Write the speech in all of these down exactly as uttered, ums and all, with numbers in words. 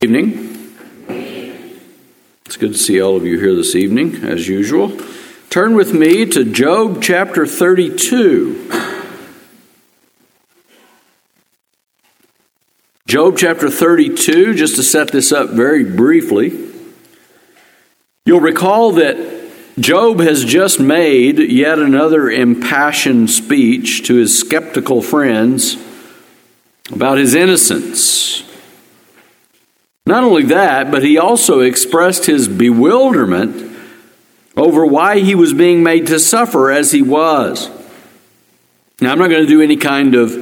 Evening. It's good to see all of you here this evening, as usual. Turn with me to Job chapter thirty-two. Job chapter thirty-two, just to set this up very briefly. You'll recall that Job has just made yet another impassioned speech to his skeptical friends about his innocence. Not only that, but he also expressed his bewilderment over why he was being made to suffer as he was. Now, I'm not going to do any kind of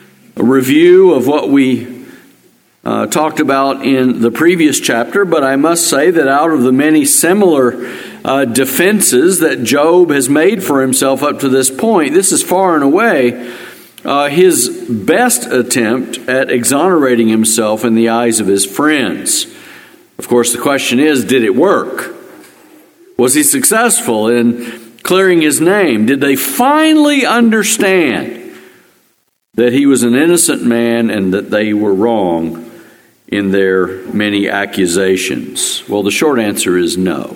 review of what we uh, talked about in the previous chapter, but I must say that out of the many similar uh, defenses that Job has made for himself up to this point, this is far and away Uh, his best attempt at exonerating himself in the eyes of his friends. Of course, the question is, did it work? Was he successful in clearing his name? Did they finally understand that he was an innocent man and that they were wrong in their many accusations? Well, the short answer is no.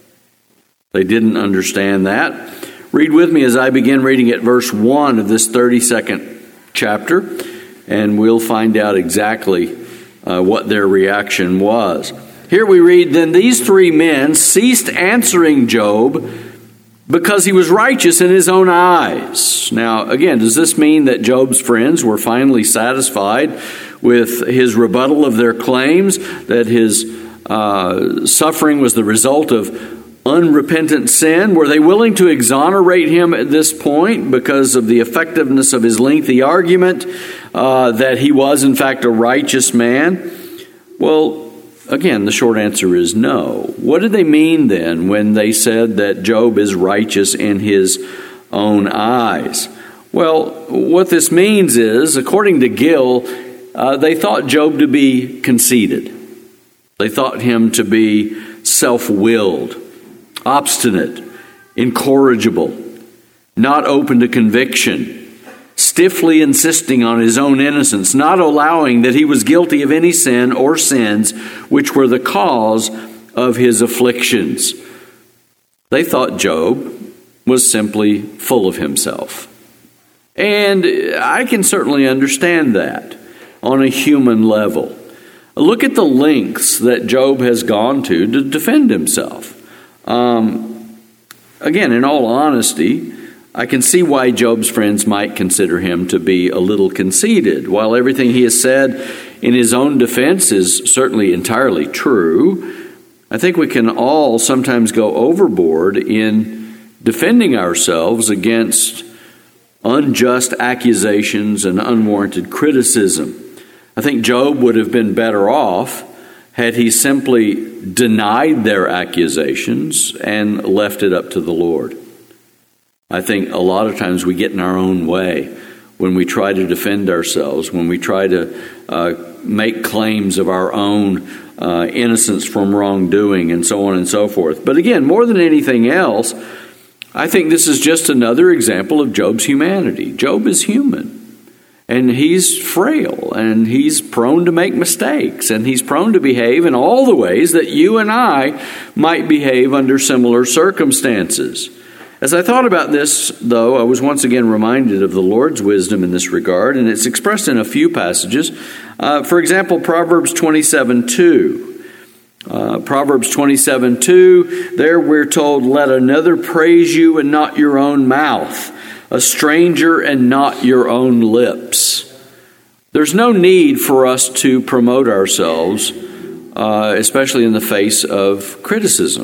They didn't understand that. Read with me as I begin reading at verse one of this thirty-second chapter, and we'll find out exactly uh, what their reaction was. Here we read, "Then these three men ceased answering Job because he was righteous in his own eyes." Now, again, does this mean that Job's friends were finally satisfied with his rebuttal of their claims, that his uh, suffering was the result of unrepentant sin? Were they willing to exonerate him at this point because of the effectiveness of his lengthy argument uh, that he was in fact a righteous man? Well, again, the short answer is no. What did they mean then when they said that Job is righteous in his own eyes? Well, what this means is, according to Gill, uh, they thought Job to be conceited. They thought him to be self-willed, obstinate, incorrigible, not open to conviction, stiffly insisting on his own innocence, not allowing that he was guilty of any sin or sins which were the cause of his afflictions. They thought Job was simply full of himself. And I can certainly understand that on a human level. Look at the lengths that Job has gone to to defend himself. Um, again, in all honesty, I can see why Job's friends might consider him to be a little conceited. While everything he has said in his own defense is certainly entirely true, I think we can all sometimes go overboard in defending ourselves against unjust accusations and unwarranted criticism. I think Job would have been better off had he simply denied their accusations and left it up to the Lord. I think a lot of times we get in our own way when we try to defend ourselves, when we try to uh, make claims of our own uh, innocence from wrongdoing and so on and so forth. But again, more than anything else, I think this is just another example of Job's humanity. Job is human. And he's frail, and he's prone to make mistakes, and he's prone to behave in all the ways that you and I might behave under similar circumstances. As I thought about this, though, I was once again reminded of the Lord's wisdom in this regard, and it's expressed in a few passages. Uh, for example, Proverbs twenty-seven two. Uh, Proverbs twenty-seven two, there we're told, "Let another praise you and not your own mouth, a stranger and not your own lips." There's no need for us to promote ourselves, uh, especially in the face of criticism.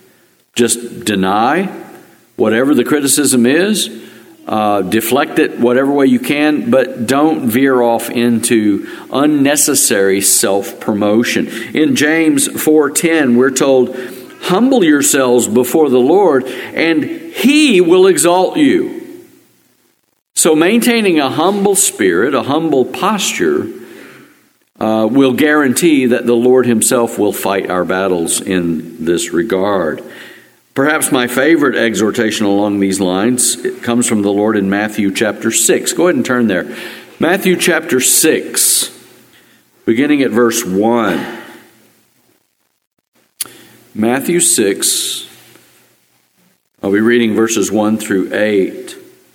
Just deny whatever the criticism is, uh, deflect it whatever way you can, but don't veer off into unnecessary self-promotion. In James four ten, we're told, "Humble yourselves before the Lord, and He will exalt you." So maintaining a humble spirit, a humble posture, uh, will guarantee that the Lord Himself will fight our battles in this regard. Perhaps my favorite exhortation along these lines, it comes from the Lord in Matthew chapter six. Go ahead and turn there. Matthew chapter six, beginning at verse one. Matthew six, I'll be reading verses one through eight.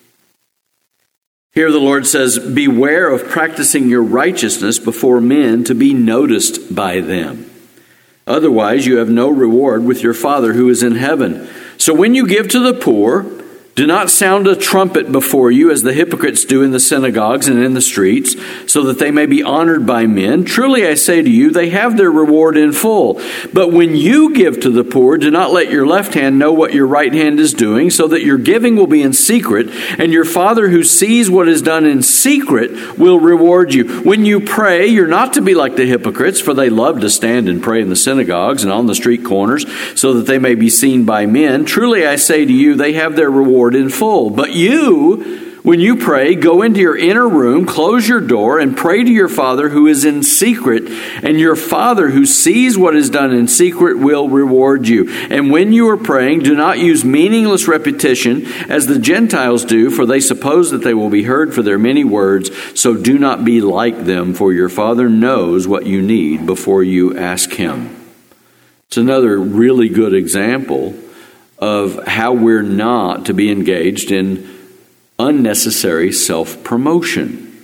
Here the Lord says, "Beware of practicing your righteousness before men to be noticed by them. Otherwise you have no reward with your Father who is in heaven. So when you give to the poor, do not sound a trumpet before you as the hypocrites do in the synagogues and in the streets, so that they may be honored by men. Truly I say to you, they have their reward in full. But when you give to the poor, do not let your left hand know what your right hand is doing, so that your giving will be in secret, and your Father who sees what is done in secret will reward you. When you pray, you're not to be like the hypocrites, for they love to stand and pray in the synagogues and on the street corners, so that they may be seen by men. Truly I say to you, they have their reward in full. But you, when you pray, go into your inner room, close your door, and pray to your Father who is in secret, and your Father who sees what is done in secret will reward you. And when you are praying, do not use meaningless repetition as the Gentiles do, for they suppose that they will be heard for their many words. So do not be like them, for your Father knows what you need before you ask Him." It's another really good example of how we're not to be engaged in unnecessary self-promotion,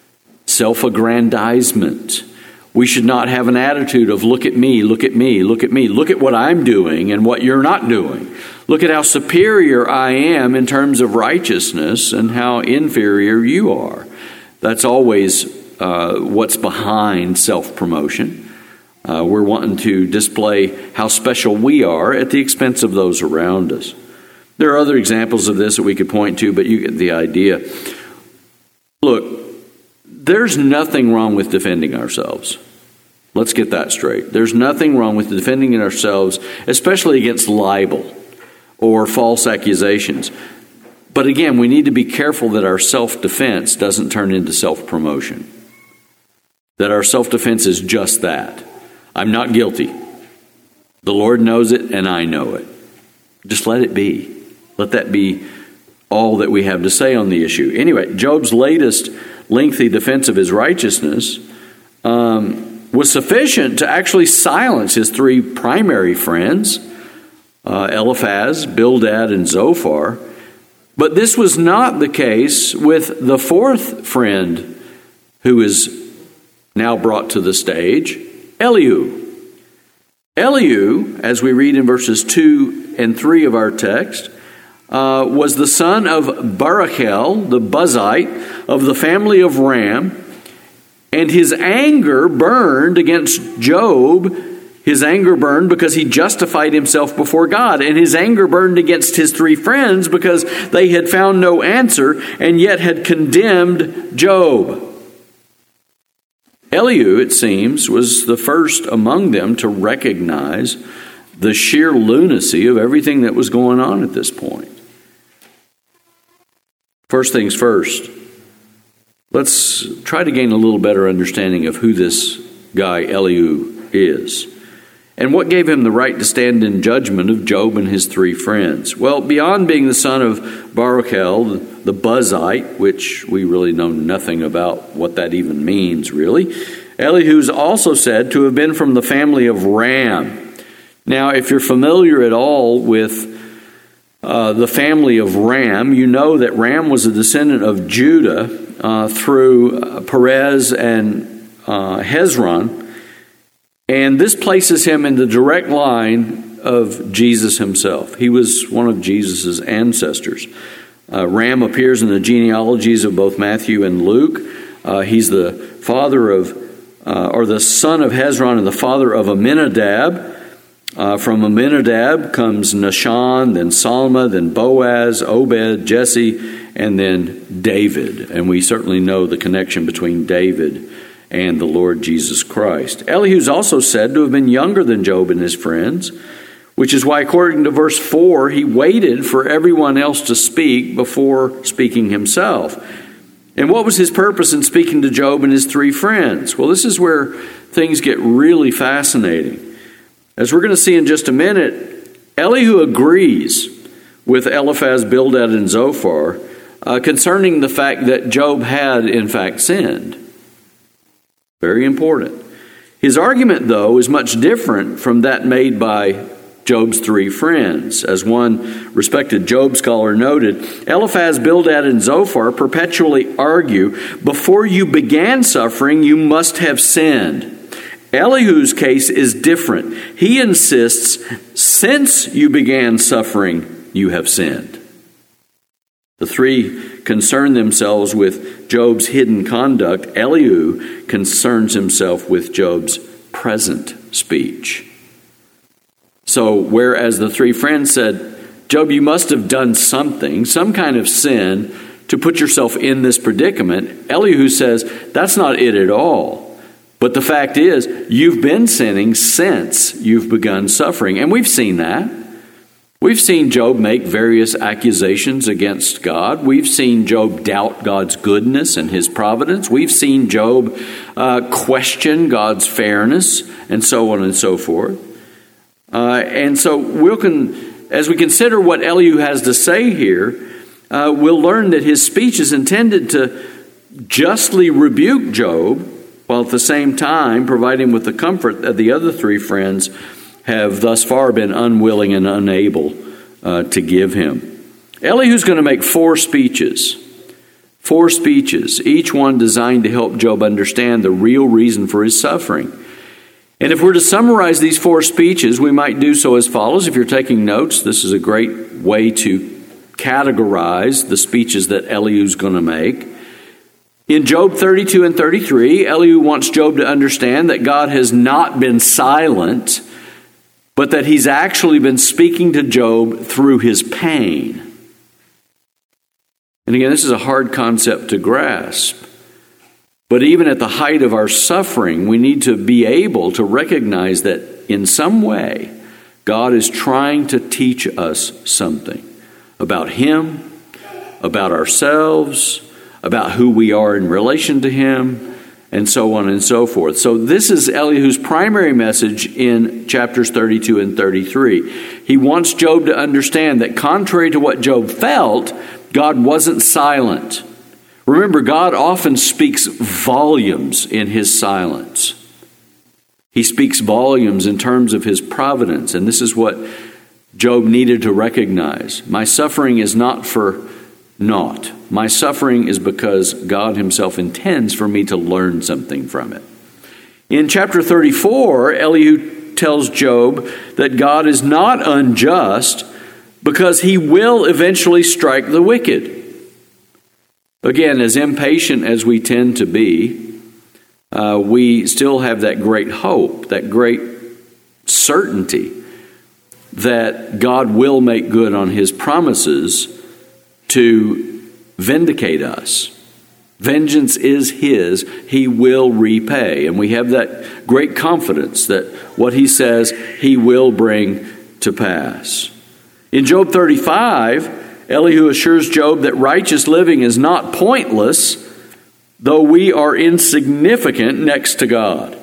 self-aggrandizement. We should not have an attitude of, look at me, look at me, look at me, look at what I'm doing and what you're not doing. Look at how superior I am in terms of righteousness and how inferior you are. That's always uh, what's behind self-promotion. Uh, we're wanting to display how special we are at the expense of those around us. There are other examples of this that we could point to, but you get the idea. Look, there's nothing wrong with defending ourselves. Let's get that straight. There's nothing wrong with defending ourselves, especially against libel or false accusations. But again, we need to be careful that our self-defense doesn't turn into self-promotion. That our self-defense is just that. I'm not guilty. The Lord knows it and I know it. Just let it be. Let that be all that we have to say on the issue. Anyway, Job's latest lengthy defense of his righteousness um, was sufficient to actually silence his three primary friends, uh, Eliphaz, Bildad, and Zophar. But this was not the case with the fourth friend who is now brought to the stage, Elihu. Elihu, as we read in verses two and three of our text, uh, was the son of Barachel, the Buzite, of the family of Ram, and his anger burned against Job. His anger burned because he justified himself before God, and his anger burned against his three friends because they had found no answer and yet had condemned Job. Elihu, it seems, was the first among them to recognize the sheer lunacy of everything that was going on at this point. First things first, let's try to gain a little better understanding of who this guy Elihu is and what gave him the right to stand in judgment of Job and his three friends. Well, beyond being the son of Barachel, the Buzite, which we really know nothing about what that even means, really, Elihu's also said to have been from the family of Ram. Now, if you're familiar at all with uh, the family of Ram, you know that Ram was a descendant of Judah uh, through uh, Perez and uh, Hezron. And this places him in the direct line of Jesus himself. He was one of Jesus' ancestors. Uh, Ram appears in the genealogies of both Matthew and Luke. Uh, he's the father of, uh, or the son of Hezron and the father of Amminadab. Uh, from Amminadab comes Nahshon, then Salma, then Boaz, Obed, Jesse, and then David. And we certainly know the connection between David and the Lord Jesus Christ. Elihu's also said to have been younger than Job and his friends, which is why, according to verse four, he waited for everyone else to speak before speaking himself. And what was his purpose in speaking to Job and his three friends? Well, this is where things get really fascinating. As we're going to see in just a minute, Elihu agrees with Eliphaz, Bildad, and Zophar uh, concerning the fact that Job had, in fact, sinned. Very important. His argument, though, is much different from that made by Job's three friends. As one respected Job scholar noted, Eliphaz, Bildad, and Zophar perpetually argue, before you began suffering, you must have sinned. Elihu's case is different. He insists, since you began suffering, you have sinned. The three concern themselves with Job's hidden conduct. Elihu concerns himself with Job's present speech. So, whereas the three friends said, Job, you must have done something, some kind of sin, to put yourself in this predicament, Elihu says, that's not it at all. But the fact is, you've been sinning since you've begun suffering. And we've seen that. We've seen Job make various accusations against God. We've seen Job doubt God's goodness and his providence. We've seen Job uh, question God's fairness, and so on and so forth. Uh, and so we'll con- as we consider what Elihu has to say here, uh, we'll learn that his speech is intended to justly rebuke Job, while at the same time provide him with the comfort that the other three friends have thus far been unwilling and unable uh, to give him. Elihu's going to make four speeches. Four speeches, each one designed to help Job understand the real reason for his suffering. And if we're to summarize these four speeches, we might do so as follows. If you're taking notes, this is a great way to categorize the speeches that Elihu's going to make. In Job thirty-two and thirty-three, Elihu wants Job to understand that God has not been silent, but that he's actually been speaking to Job through his pain. And again, this is a hard concept to grasp. But even at the height of our suffering, we need to be able to recognize that in some way, God is trying to teach us something about him, about ourselves, about who we are in relation to him, and so on and so forth. So this is Elihu's primary message in chapters thirty-two and thirty-three. He wants Job to understand that contrary to what Job felt, God wasn't silent. Remember, God often speaks volumes in his silence. He speaks volumes in terms of his providence, and this is what Job needed to recognize. My suffering is not for naught. My suffering is because God himself intends for me to learn something from it. In chapter thirty-four, Elihu tells Job that God is not unjust because he will eventually strike the wicked. Again, as impatient as we tend to be, uh, we still have that great hope, that great certainty that God will make good on his promises to vindicate us. Vengeance is his, he will repay. And we have that great confidence that what he says, he will bring to pass. In Job thirty-five, Elihu assures Job that righteous living is not pointless, though we are insignificant next to God.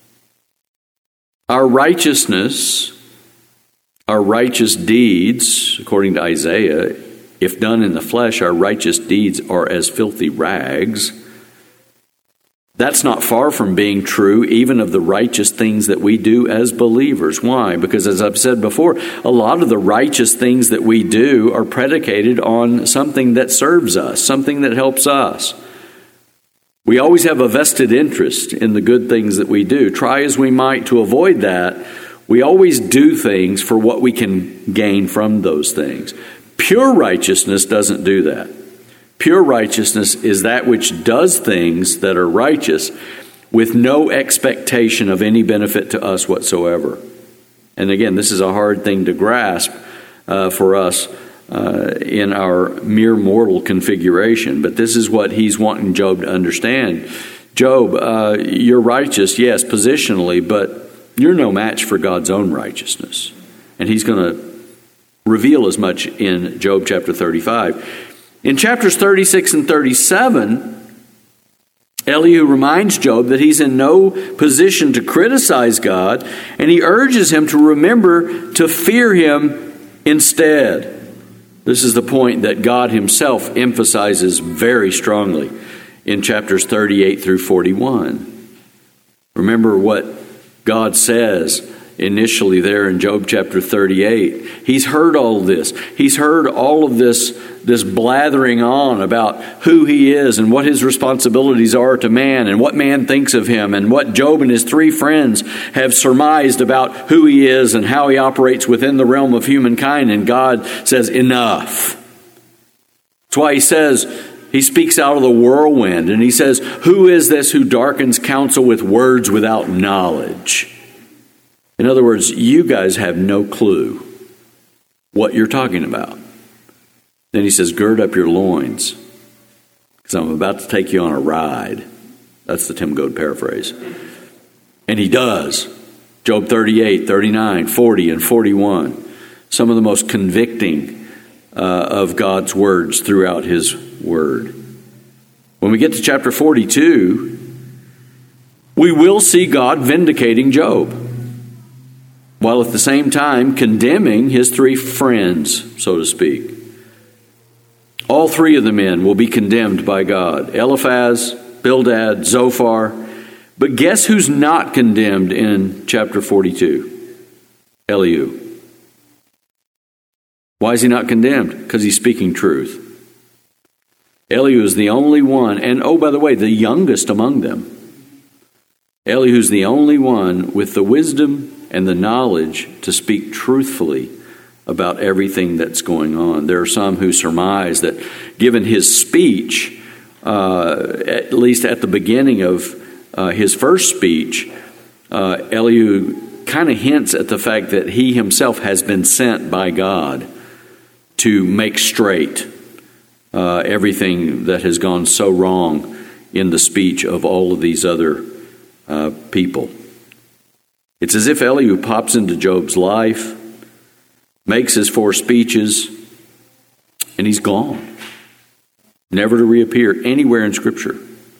Our righteousness, our righteous deeds, according to Isaiah, if done in the flesh, our righteous deeds are as filthy rags. That's not far from being true even of the righteous things that we do as believers. Why? Because as I've said before, a lot of the righteous things that we do are predicated on something that serves us, something that helps us. We always have a vested interest in the good things that we do. Try as we might to avoid that, we always do things for what we can gain from those things. Pure righteousness doesn't do that. Pure righteousness is that which does things that are righteous with no expectation of any benefit to us whatsoever. And again, this is a hard thing to grasp uh, for us uh, in our mere mortal configuration. But this is what he's wanting Job to understand. Job, uh, you're righteous, yes, positionally, but you're no match for God's own righteousness. And he's going to reveal as much in Job chapter thirty-five. In chapters thirty-six and thirty-seven, Elihu reminds Job that he's in no position to criticize God, and he urges him to remember to fear him instead. This is the point that God himself emphasizes very strongly in chapters thirty-eight through forty-one. Remember what God says initially there in Job chapter thirty-eight. He's heard all of this. He's heard all of this, this blathering on about who he is and what his responsibilities are to man and what man thinks of him and what Job and his three friends have surmised about who he is and how he operates within the realm of humankind. And God says, enough. That's why he says, he speaks out of the whirlwind and he says, who is this who darkens counsel with words without knowledge? In other words, you guys have no clue what you're talking about. Then he says, gird up your loins, because I'm about to take you on a ride. That's the Tim Goad paraphrase. And he does. Job thirty-eight, thirty-nine, forty, and forty-one. Some of the most convicting uh, of God's words throughout his word. When we get to chapter forty-two, we will see God vindicating Job, while at the same time condemning his three friends, so to speak. All three of the men will be condemned by God. Eliphaz, Bildad, Zophar. But guess who's not condemned in chapter forty-two? Elihu. Why is he not condemned? Because he's speaking truth. Elihu is the only one, and oh, by the way, the youngest among them. Elihu's the only one with the wisdom and the knowledge to speak truthfully about everything that's going on. There are some who surmise that given his speech, uh, at least at the beginning of uh, his first speech, uh, Elihu kind of hints at the fact that he himself has been sent by God to make straight uh, everything that has gone so wrong in the speech of all of these other uh, people. It's as if Elihu pops into Job's life, makes his four speeches, and he's gone, never to reappear anywhere in Scripture.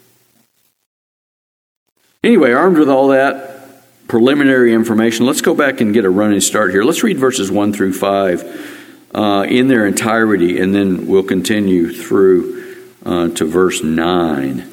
Anyway, armed with all that preliminary information, let's go back and get a running start here. Let's read verses one through five uh, in their entirety, and then we'll continue through uh, to verse nine.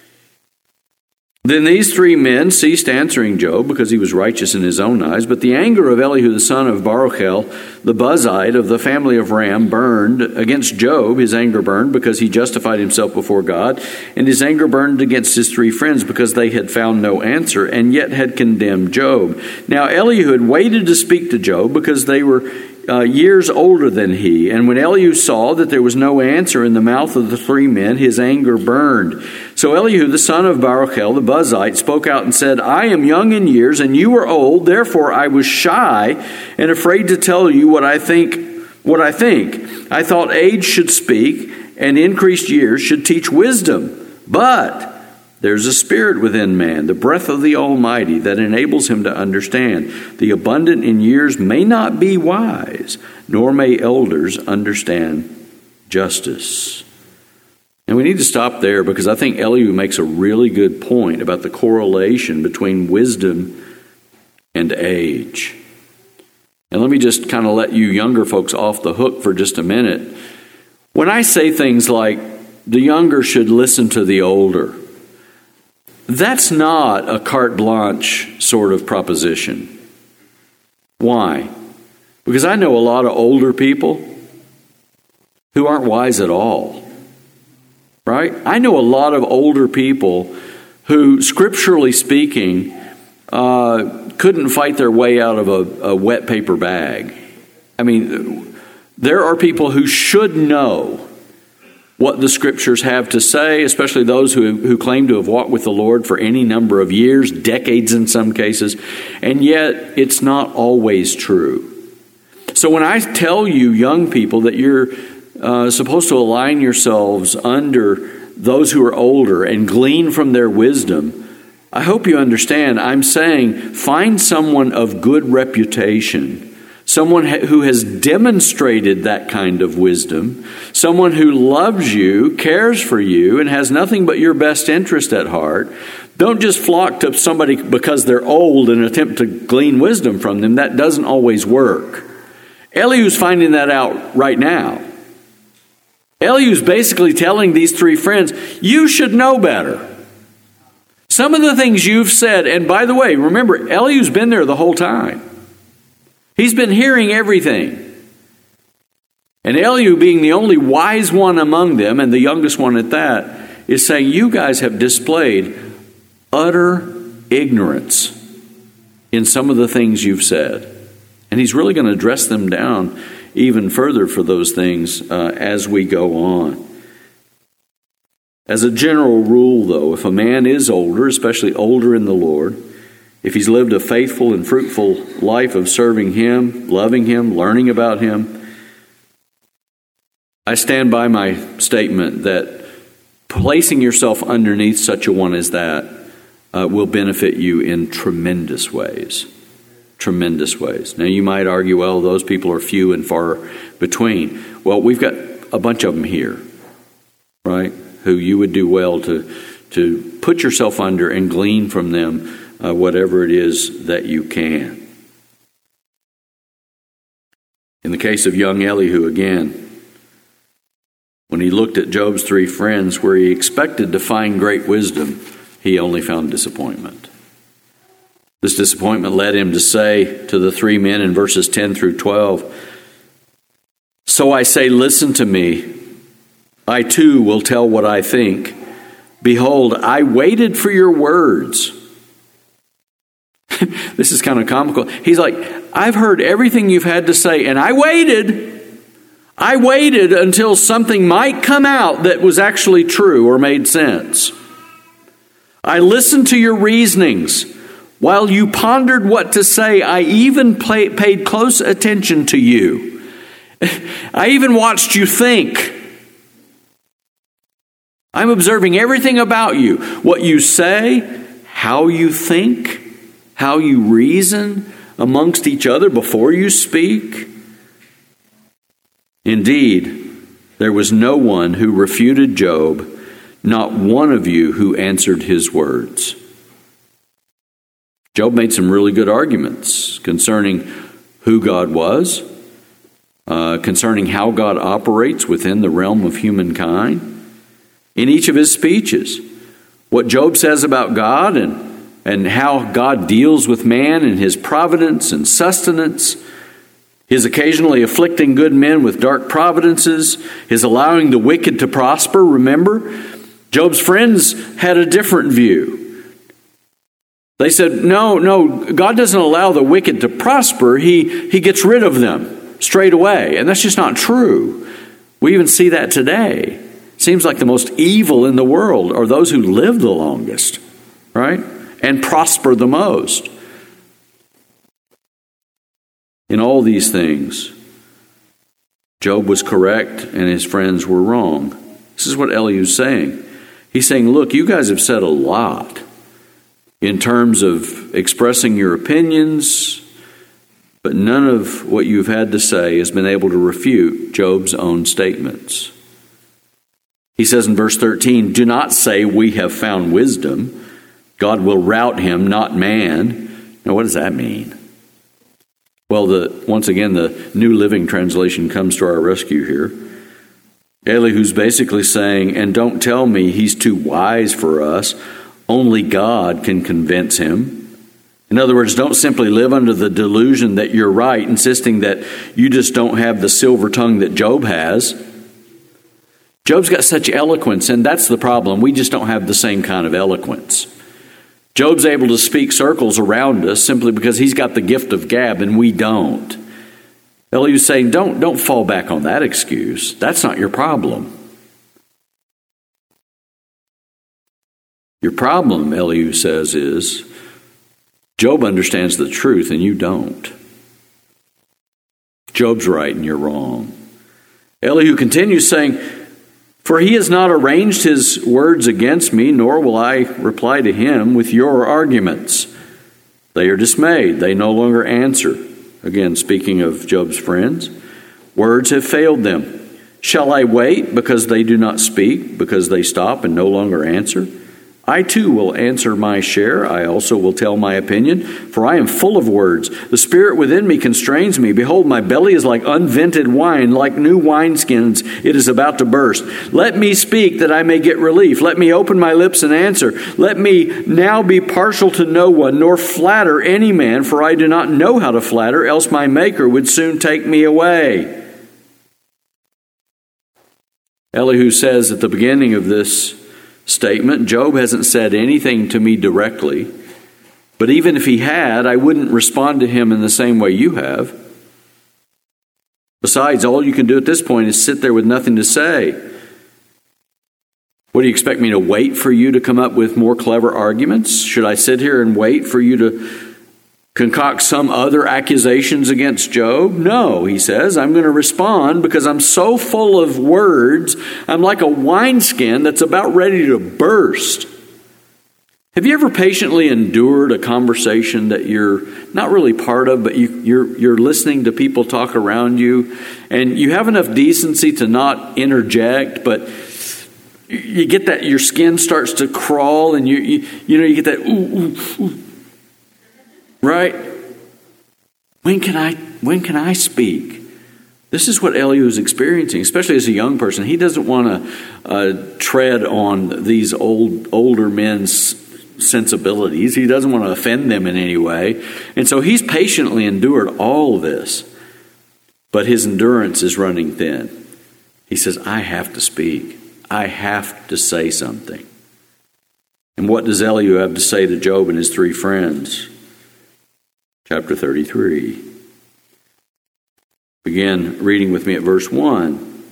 Then these three men ceased answering Job because he was righteous in his own eyes. But the anger of Elihu the son of Baruchel, the Buzite of the family of Ram, burned against Job. His anger burned because he justified himself before God. And his anger burned against his three friends because they had found no answer and yet had condemned Job. Now Elihu had waited to speak to Job because they were Uh, years older than he. And when Elihu saw that there was no answer in the mouth of the three men, his anger burned. So Elihu, the son of Baruchel, the Buzite, spoke out and said, I am young in years, and you are old. Therefore I was shy and afraid to tell you what I think. What I think. I thought age should speak, and increased years should teach wisdom. But there's a spirit within man, the breath of the Almighty, that enables him to understand. The abundant in years may not be wise, nor may elders understand justice. And we need to stop there because I think Elihu makes a really good point about the correlation between wisdom and age. And let me just kind of let you younger folks off the hook for just a minute. When I say things like, the younger should listen to the older, that's not a carte blanche sort of proposition. Why? Because I know a lot of older people who aren't wise at all. Right? I know a lot of older people who, scripturally speaking, uh, couldn't fight their way out of a, a wet paper bag. I mean, there are people who should know what the Scriptures have to say, especially those who, who claim to have walked with the Lord for any number of years, decades in some cases, and yet it's not always true. So when I tell you, young people, that you're uh, supposed to align yourselves under those who are older and glean from their wisdom, I hope you understand I'm saying find someone of good reputation, someone who has demonstrated that kind of wisdom, someone who loves you, cares for you, and has nothing but your best interest at heart. Don't just flock to somebody because they're old and attempt to glean wisdom from them. That doesn't always work. Elihu's finding that out right now. Elihu's basically telling these three friends, you should know better. Some of the things you've said, and by the way, remember, Elihu's been there the whole time. He's been hearing everything. And Elihu, being the only wise one among them, and the youngest one at that, is saying, you guys have displayed utter ignorance in some of the things you've said. And he's really going to dress them down even further for those things uh, as we go on. As a general rule, though, if a man is older, especially older in the Lord, if he's lived a faithful and fruitful life of serving Him, loving Him, learning about Him, I stand by my statement that placing yourself underneath such a one as that uh, will benefit you in tremendous ways. Tremendous ways. Now you might argue, well, those people are few and far between. Well, we've got a bunch of them here, right, who you would do well to, to put yourself under and glean from them uh, whatever it is that you can. In the case of young Elihu, again, when he looked at Job's three friends, where he expected to find great wisdom, he only found disappointment. This disappointment led him to say to the three men in verses ten through twelve, "So I say, listen to me. I too will tell what I think. Behold, I waited for your words." This is kind of comical. He's like, I've heard everything you've had to say, and I waited. I waited until something might come out that was actually true or made sense. I listened to your reasonings. While you pondered what to say, I even play, paid close attention to you. I even watched you think. I'm observing everything about you. What you say, how you think, how you reason amongst each other before you speak. Indeed, there was no one who refuted Job, not one of you who answered his words. Job made some really good arguments concerning who God was, uh, concerning how God operates within the realm of humankind. In each of his speeches, what Job says about God and, and how God deals with man and his providence and sustenance, his occasionally afflicting good men with dark providences, his allowing the wicked to prosper. Remember, Job's friends had a different view. They said, no, no, God doesn't allow the wicked to prosper. He, he gets rid of them straight away. And that's just not true. We even see that today. It seems like the most evil in the world are those who live the longest, right? And prosper the most. In all these things, Job was correct and his friends were wrong. This is what Elihu's saying. He's saying, look, you guys have said a lot in terms of expressing your opinions, but none of what you've had to say has been able to refute Job's own statements. He says in verse thirteen, do not say we have found wisdom. God will rout him, not man. Now, what does that mean? Well, the, once again, the New Living Translation comes to our rescue here. Elihu's basically saying, and don't tell me he's too wise for us. Only God can convince him. In other words, don't simply live under the delusion that you're right, insisting that you just don't have the silver tongue that Job has. Job's got such eloquence, and that's the problem. We just don't have the same kind of eloquence. Job's able to speak circles around us simply because he's got the gift of gab and we don't. Elihu's saying, don't, don't fall back on that excuse. That's not your problem. Your problem, Elihu says, is Job understands the truth and you don't. Job's right and you're wrong. Elihu continues saying, for he has not arranged his words against me, nor will I reply to him with your arguments. They are dismayed. They no longer answer. Again, speaking of Job's friends, words have failed them. Shall I wait because they do not speak, because they stop and no longer answer? I too will answer my share. I also will tell my opinion, for I am full of words. The spirit within me constrains me. Behold, my belly is like unvented wine, like new wineskins. It is about to burst. Let me speak that I may get relief. Let me open my lips and answer. Let me now be partial to no one, nor flatter any man, for I do not know how to flatter, else my Maker would soon take me away. Elihu says at the beginning of this statement, Job hasn't said anything to me directly, but even if he had, I wouldn't respond to him in the same way you have. Besides, all you can do at this point is sit there with nothing to say. What do you expect me to wait for you to come up with more clever arguments? Should I sit here and wait for you to concoct some other accusations against Job? No, he says, I'm going to respond because I'm so full of words. I'm like a wineskin that's about ready to burst. Have you ever patiently endured a conversation that you're not really part of, but you, you're, you're listening to people talk around you, and you have enough decency to not interject, but you get that your skin starts to crawl, and you you, you know you get that ooh, ooh, ooh. Right? When can I when can I speak? This is what Elihu is experiencing, especially as a young person. He doesn't want to uh, tread on these old older men's sensibilities. He doesn't want to offend them in any way. And so he's patiently endured all of this. But his endurance is running thin. He says, I have to speak. I have to say something. And what does Elihu have to say to Job and his three friends? Chapter thirty-three. Begin reading with me at verse one.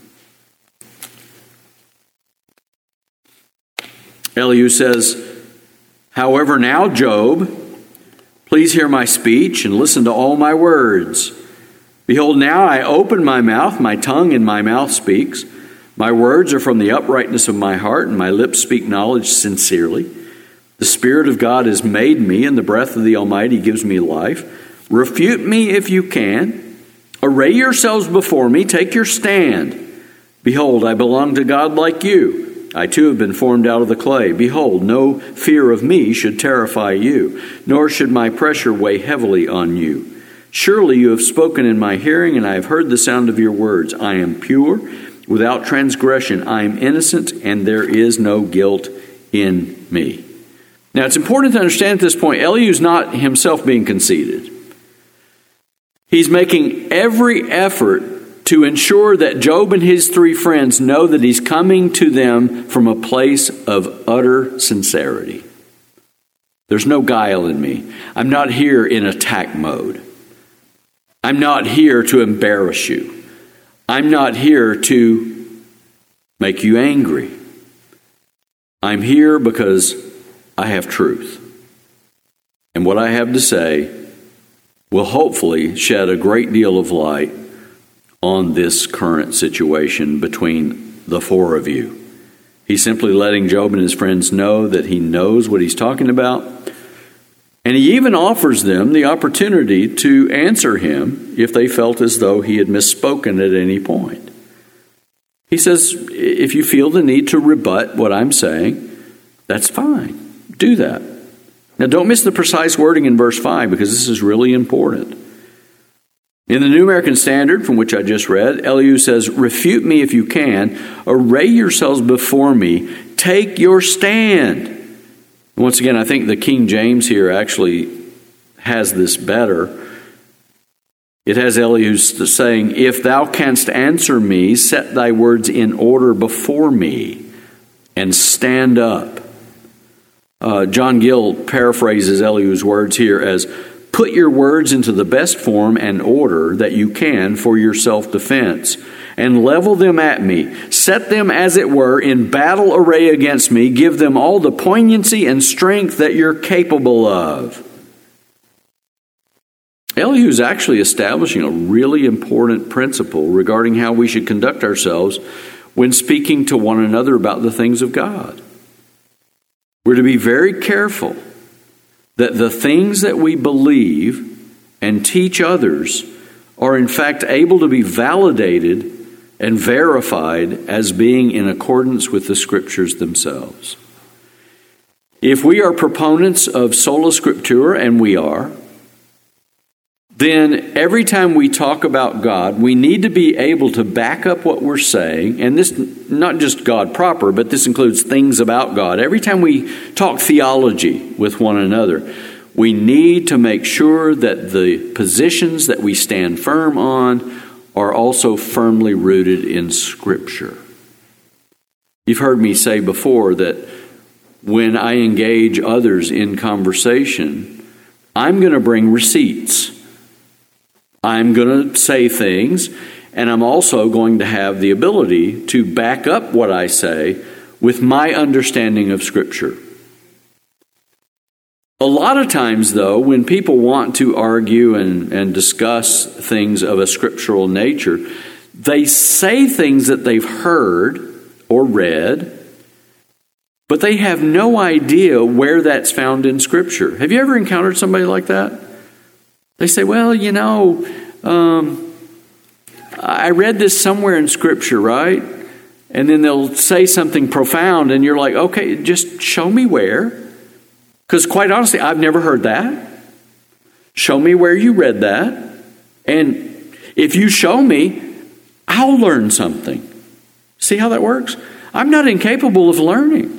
Elihu says, However now, Job, please hear my speech and listen to all my words. Behold, now I open my mouth, my tongue in my mouth speaks. My words are from the uprightness of my heart, and my lips speak knowledge sincerely. The Spirit of God has made me, and the breath of the Almighty gives me life. Refute me if you can. Array yourselves before me. Take your stand. Behold, I belong to God like you. I too have been formed out of the clay. Behold, no fear of me should terrify you, nor should my pressure weigh heavily on you. Surely you have spoken in my hearing, and I have heard the sound of your words. I am pure, without transgression. I am innocent, and there is no guilt in me. Now, it's important to understand at this point, Elihu's not himself being conceited. He's making every effort to ensure that Job and his three friends know that he's coming to them from a place of utter sincerity. There's no guile in me. I'm not here in attack mode. I'm not here to embarrass you. I'm not here to make you angry. I'm here because I have truth. And what I have to say will hopefully shed a great deal of light on this current situation between the four of you. He's simply letting Job and his friends know that he knows what he's talking about. And he even offers them the opportunity to answer him if they felt as though he had misspoken at any point. He says, if you feel the need to rebut what I'm saying, that's fine. Do that. Now, don't miss the precise wording in verse five, because this is really important. In the New American Standard, from which I just read, Elihu says, refute me if you can. Array yourselves before me. Take your stand. And once again, I think the King James here actually has this better. It has Elihu saying, if thou canst answer me, set thy words in order before me, and stand up. Uh, John Gill paraphrases Elihu's words here as, put your words into the best form and order that you can for your self-defense, and level them at me. Set them, as it were, in battle array against me. Give them all the poignancy and strength that you're capable of. Elihu is actually establishing a really important principle regarding how we should conduct ourselves when speaking to one another about the things of God. We're to be very careful that the things that we believe and teach others are in fact able to be validated and verified as being in accordance with the Scriptures themselves. If we are proponents of sola scriptura, and we are, then every time we talk about God, we need to be able to back up what we're saying. And this, not just God proper, but this includes things about God. Every time we talk theology with one another, we need to make sure that the positions that we stand firm on are also firmly rooted in Scripture. You've heard me say before that when I engage others in conversation, I'm going to bring receipts. I'm going to say things, and I'm also going to have the ability to back up what I say with my understanding of Scripture. A lot of times, though, when people want to argue and, and discuss things of a scriptural nature, they say things that they've heard or read, but they have no idea where that's found in Scripture. Have you ever encountered somebody like that? They say, well, you know, um, I read this somewhere in Scripture, right? And then they'll say something profound, and you're like, okay, just show me where. Because quite honestly, I've never heard that. Show me where you read that. And if you show me, I'll learn something. See how that works? I'm not incapable of learning.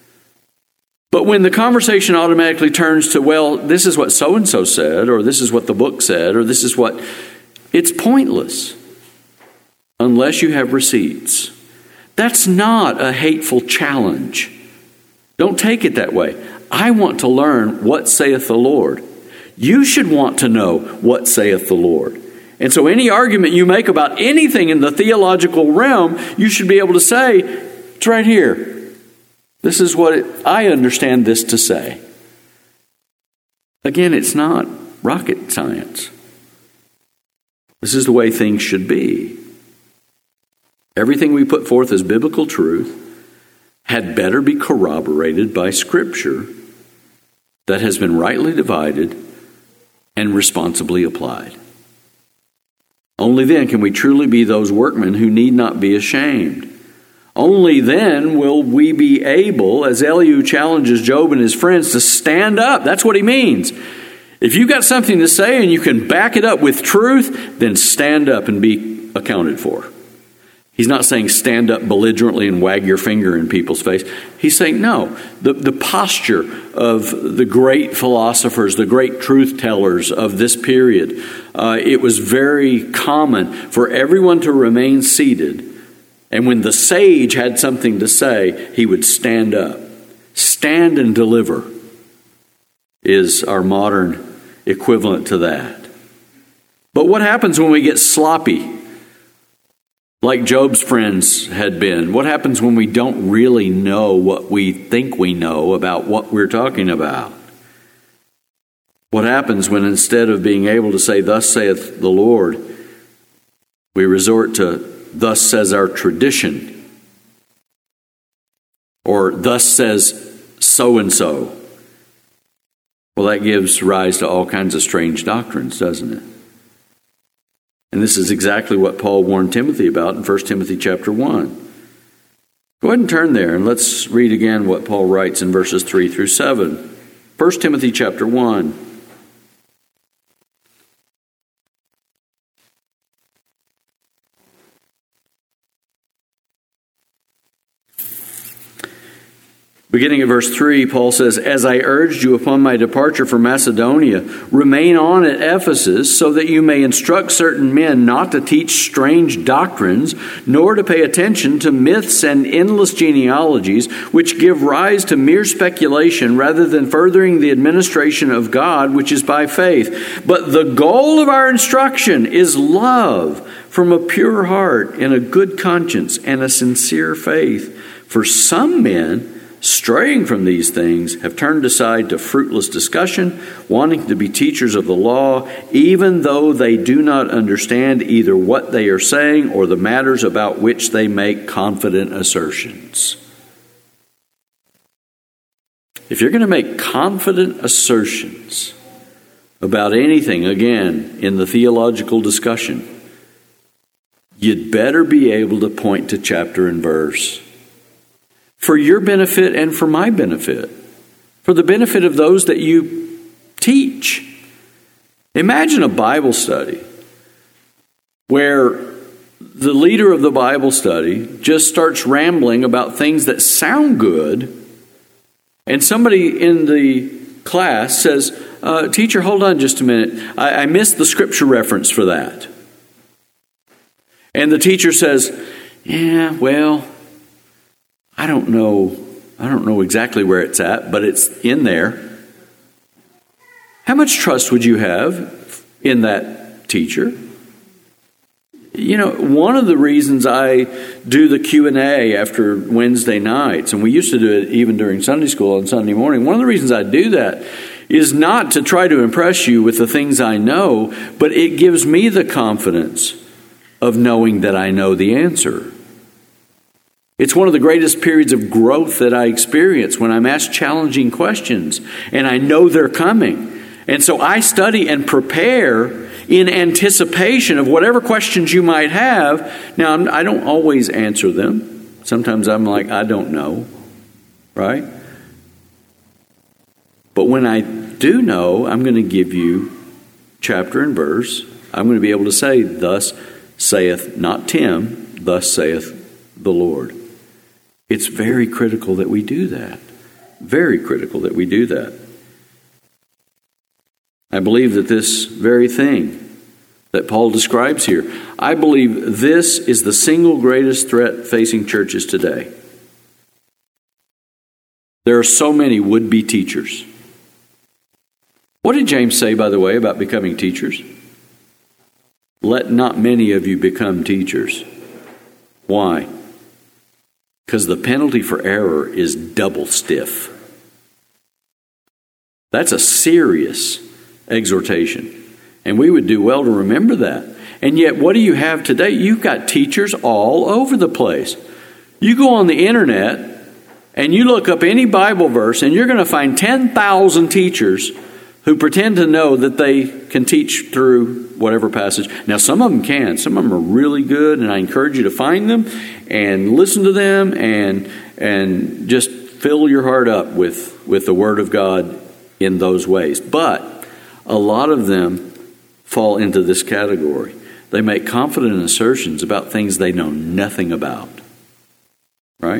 But when the conversation automatically turns to, well, this is what so-and-so said, or this is what the book said, or this is what... It's pointless unless you have receipts. That's not a hateful challenge. Don't take it that way. I want to learn what saith the Lord. You should want to know what saith the Lord. And so any argument you make about anything in the theological realm, you should be able to say, it's right here. This is what it, I understand this to say. Again, it's not rocket science. This is the way things should be. Everything we put forth as biblical truth had better be corroborated by Scripture that has been rightly divided and responsibly applied. Only then can we truly be those workmen who need not be ashamed. Only then will we be able, as Elihu challenges Job and his friends, to stand up. That's what he means. If you've got something to say and you can back it up with truth, then stand up and be accounted for. He's not saying stand up belligerently and wag your finger in people's face. He's saying, no, the, the posture of the great philosophers, the great truth tellers of this period, uh, it was very common for everyone to remain seated. And when the sage had something to say, he would stand up. Stand and deliver is our modern equivalent to that. But what happens when we get sloppy? Like Job's friends had been. What happens when we don't really know what we think we know about what we're talking about? What happens when instead of being able to say, thus saith the Lord, we resort to, thus says our tradition, or thus says so-and-so? Well, that gives rise to all kinds of strange doctrines, doesn't it? And this is exactly what Paul warned Timothy about in First Timothy chapter one. Go ahead and turn there and let's read again what Paul writes in verses three through seven. First Timothy chapter one. Beginning at verse three, Paul says, as I urged you upon my departure from Macedonia, remain on at Ephesus so that you may instruct certain men not to teach strange doctrines, nor to pay attention to myths and endless genealogies, which give rise to mere speculation rather than furthering the administration of God, which is by faith. But the goal of our instruction is love from a pure heart and a good conscience and a sincere faith. For some men, straying from these things, have turned aside to fruitless discussion, wanting to be teachers of the law, even though they do not understand either what they are saying or the matters about which they make confident assertions. If you're going to make confident assertions about anything, again, in the theological discussion, you'd better be able to point to chapter and verse. For your benefit and for my benefit. for the benefit of those that you teach. Imagine a Bible study where the leader of the Bible study just starts rambling about things that sound good, and somebody in the class says, uh, teacher, hold on just a minute. I, I missed the scripture reference for that. And the teacher says, yeah, well, I don't know. I don't know exactly where it's at, but it's in there. How much trust would you have in that teacher? You know, one of the reasons I do the Q and A after Wednesday nights, and we used to do it even during Sunday school on Sunday morning, one of the reasons I do that is not to try to impress you with the things I know, but it gives me the confidence of knowing that I know the answer. It's one of the greatest periods of growth that I experience when I'm asked challenging questions and I know they're coming. And so I study and prepare in anticipation of whatever questions you might have. Now, I'm, I don't always answer them. Sometimes I'm like, I don't know, right? But when I do know, I'm going to give you chapter and verse. I'm going to be able to say, thus saith, not Tim, thus saith the Lord. It's very critical that we do that. Very critical that we do that. I believe that this very thing that Paul describes here, I believe this is the single greatest threat facing churches today. There are so many would-be teachers. What did James say, by the way, about becoming teachers? Let not many of you become teachers. Why? Because the penalty for error is double stiff. That's a serious exhortation. And we would do well to remember that. And yet, what do you have today? You've got teachers all over the place. You go on the internet and you look up any Bible verse and you're going to find ten thousand teachers who pretend to know that they can teach through whatever passage. Now, some of them can. Some of them are really good, and I encourage you to find them and listen to them and and just fill your heart up with, with the Word of God in those ways. But a lot of them fall into this category. They make confident assertions about things they know nothing about. Right?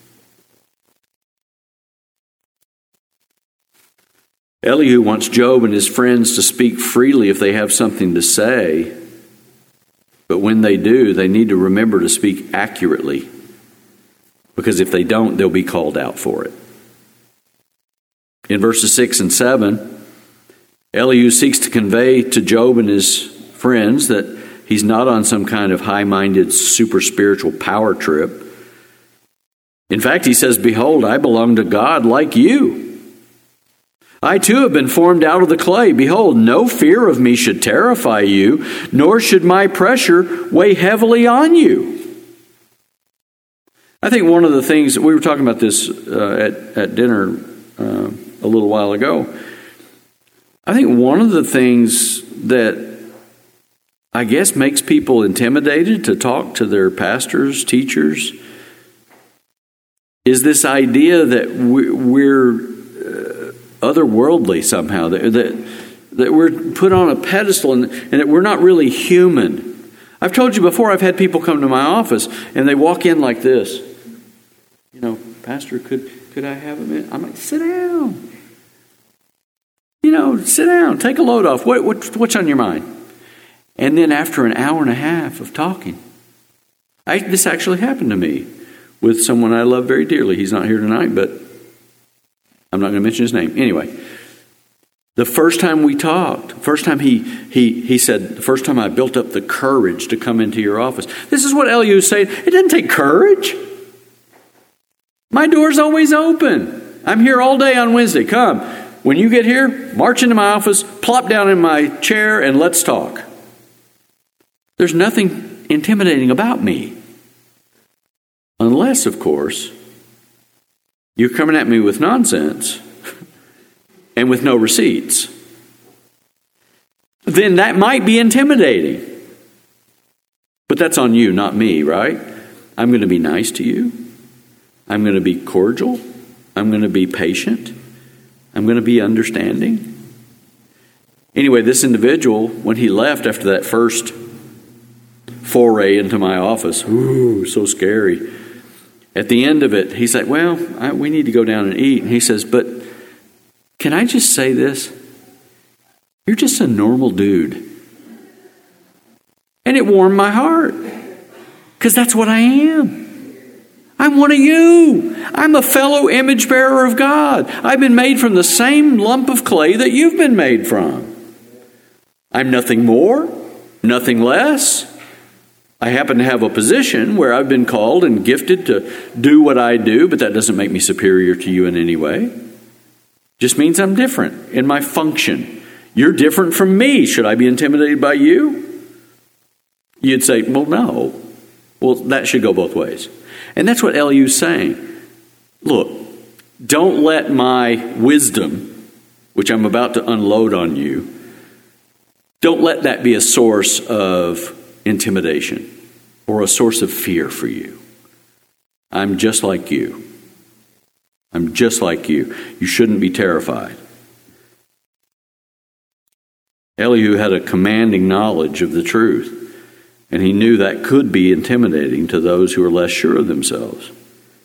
Elihu wants Job and his friends to speak freely if they have something to say. But when they do, they need to remember to speak accurately. Because if they don't, they'll be called out for it. In verses six and seven, Elihu seeks to convey to Job and his friends that he's not on some kind of high-minded, super spiritual power trip. In fact, he says, behold, I belong to God like you. I too have been formed out of the clay. Behold, no fear of me should terrify you, nor should my pressure weigh heavily on you. I think one of the things, we were talking about this uh, at, at dinner uh, a little while ago. I think one of the things that I guess makes people intimidated to talk to their pastors, teachers, is this idea that we're uh, otherworldly somehow, that, that that we're put on a pedestal and, and that we're not really human. I've told you before, I've had people come to my office and they walk in like this. You know, Pastor, could could I have a minute? I'm like, sit down. You know, sit down, take a load off. What, what what's on your mind? And then after an hour and a half of talking, I, this actually happened to me with someone I love very dearly. He's not here tonight, but I'm not going to mention his name. Anyway, the first time we talked, first time he he he said, the first time I built up the courage to come into your office. This is what Elihu is saying. It doesn't take courage. My door's always open. I'm here all day on Wednesday. Come. When you get here, march into my office, plop down in my chair, and let's talk. There's nothing intimidating about me. Unless, of course, you're coming at me with nonsense and with no receipts. Then that might be intimidating. But that's on you, not me, right? I'm going to be nice to you. I'm going to be cordial. I'm going to be patient. I'm going to be understanding. Anyway, this individual, when he left after that first foray into my office, ooh, so scary. At the end of it, he's like, well, I, we need to go down and eat. And he says, but can I just say this? You're just a normal dude. And it warmed my heart, because that's what I am. I'm one of you. I'm a fellow image bearer of God. I've been made from the same lump of clay that you've been made from. I'm nothing more, nothing less. I happen to have a position where I've been called and gifted to do what I do, but that doesn't make me superior to you in any way. Just means I'm different in my function. You're different from me. Should I be intimidated by you? You'd say, well, no. Well, that should go both ways. And that's what Elihu's saying. Look, don't let my wisdom, which I'm about to unload on you, don't let that be a source of intimidation or a source of fear for you. I'm just like you. I'm just like you. You shouldn't be terrified. Elihu had a commanding knowledge of the truth, and he knew that could be intimidating to those who are less sure of themselves.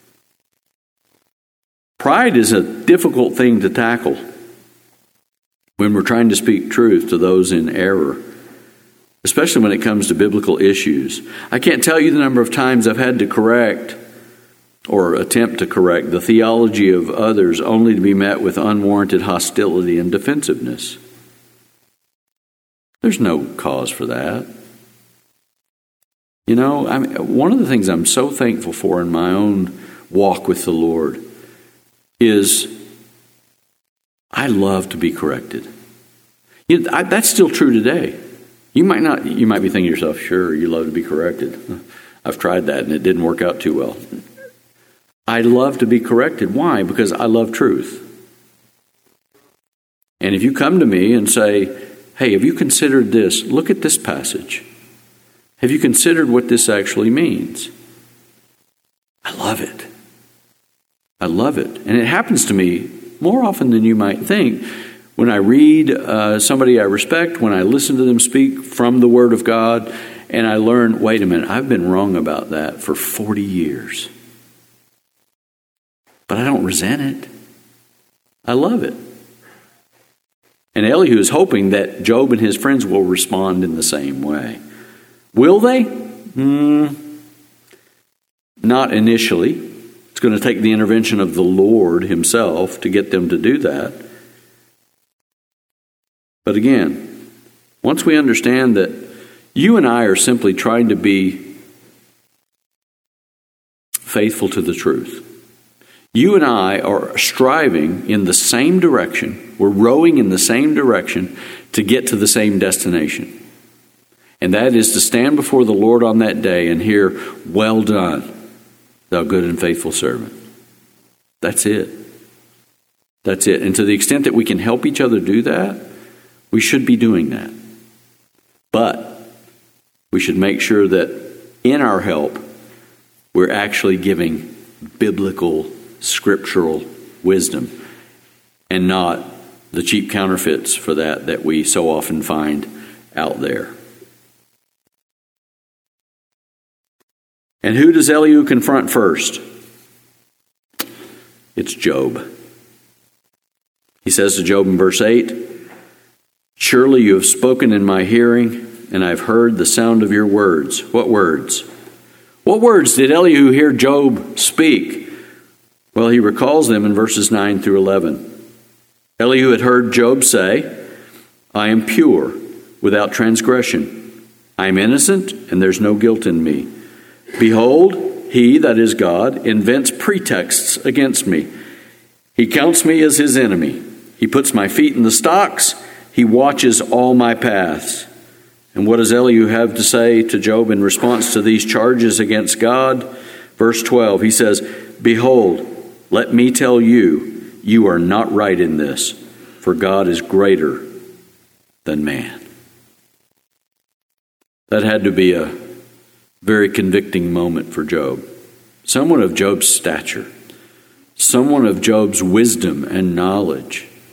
Pride is a difficult thing to tackle when we're trying to speak truth to those in error, especially when it comes to biblical issues. I can't tell you the number of times I've had to correct or attempt to correct the theology of others only to be met with unwarranted hostility and defensiveness. There's no cause for that. You know, I mean, one of the things I'm so thankful for in my own walk with the Lord is I love to be corrected. You know, I, that's still true today. You might not. You might be thinking to yourself, "Sure, you love to be corrected." I've tried that, and it didn't work out too well. I love to be corrected. Why? Because I love truth. And if you come to me and say, "Hey, have you considered this? Look at this passage. Have you considered what this actually means?" I love it. I love it. And it happens to me more often than you might think. When I read uh, somebody I respect, when I listen to them speak from the Word of God, and I learn, wait a minute, I've been wrong about that for forty years. But I don't resent it. I love it. And Elihu is hoping that Job and his friends will respond in the same way. Will they? Mm, not initially. It's going to take the intervention of the Lord himself to get them to do that. But again, once we understand that you and I are simply trying to be faithful to the truth, you and I are striving in the same direction, we're rowing in the same direction to get to the same destination. And that is to stand before the Lord on that day and hear, "Well done, thou good and faithful servant." That's it. That's it. And to the extent that we can help each other do that, we should be doing that. But we should make sure that in our help, we're actually giving biblical, scriptural wisdom and not the cheap counterfeits for that that we so often find out there. And who does Elihu confront first? It's Job. He says to Job in verse eight, "Surely you have spoken in my hearing, and I've heard the sound of your words." What words? What words did Elihu hear Job speak? Well, he recalls them in verses nine through eleven. Elihu had heard Job say, "I am pure, without transgression. I am innocent, and there's no guilt in me. Behold, he, that is God, invents pretexts against me. He counts me as his enemy. He puts my feet in the stocks. He watches all my paths." And what does Elihu have to say to Job in response to these charges against God? Verse twelve, he says, "Behold, let me tell you, you are not right in this, for God is greater than man." That had to be a very convicting moment for Job. Someone of Job's stature, someone of Job's wisdom and knowledge,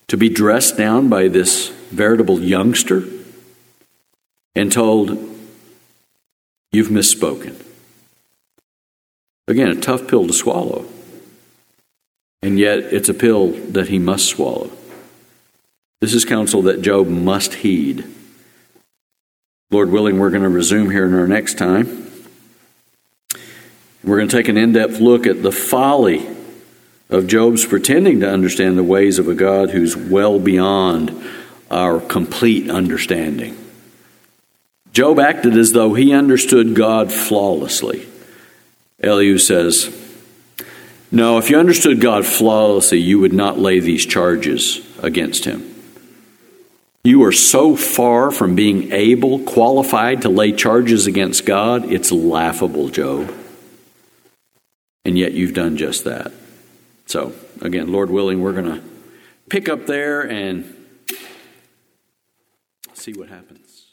to be dressed down by this veritable youngster and told, you've misspoken. Again, a tough pill to swallow. And yet it's a pill that he must swallow. This is counsel that Job must heed. Lord willing, we're going to resume here in our next time. We're going to take an in-depth look at the folly of Job's pretending to understand the ways of a God who's well beyond our complete understanding. Job acted as though he understood God flawlessly. Elihu says, no, if you understood God flawlessly, you would not lay these charges against him. You are so far from being able, qualified to lay charges against God, it's laughable, Job. And yet you've done just that. So, again, Lord willing, we're going to pick up there and see what happens.